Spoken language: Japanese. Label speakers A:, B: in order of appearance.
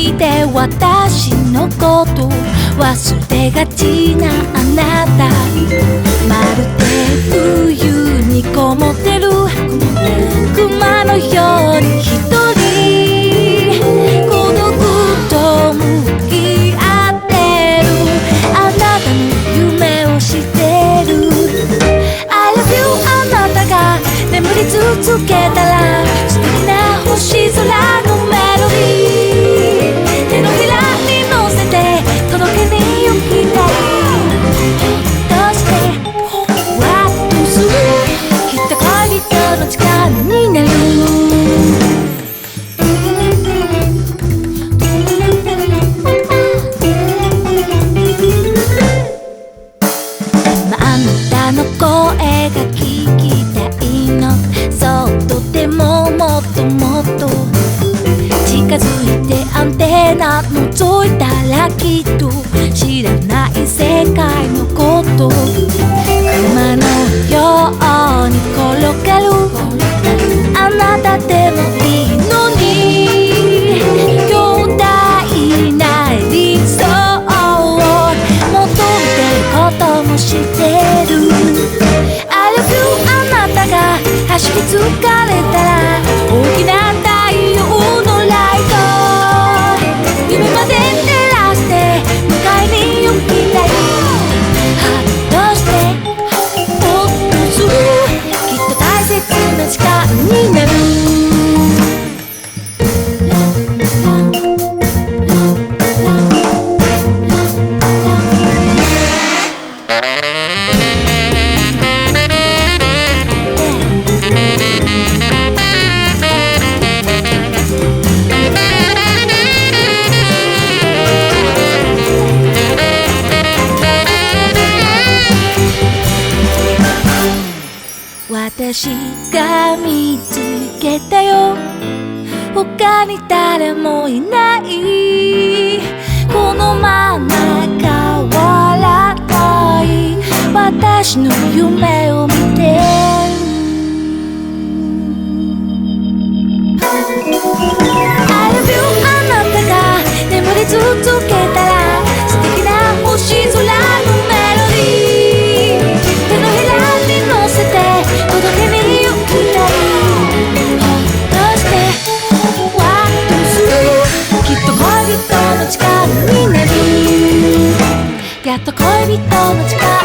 A: いて私のこと忘れがちなあなた、まるで冬にこもってる熊のように一人孤独と向き合ってる、あなたの夢を知ってる。 I love you あなたが眠り続けたら素敵な星空のメロディー、手のひらに乗せて届けに行きたい。どうしてワッとするきっと恋人の力になる。あなたの声が聞きたいの、そうとてももっともっと近づいてアンテナ覗いたらきっと知らない世界のこと、熊のように転がるあなたでもいいのに、強大な理想を求めてることも知ってる。 I love you あなたが走り疲れたら大きな太陽のライト夢まで照らして迎えに行きたい。どうしてほっとするきっと大切な力になる。私が見つけたよ、他に誰もいない、このまま変わらない私の夢を見て。 I love you あなたが眠り続けたら素敵な星空のメロディー、手のひらに乗せて届けに行きたい。どうしてワッとするきっと恋人の力になる、やっと恋人の力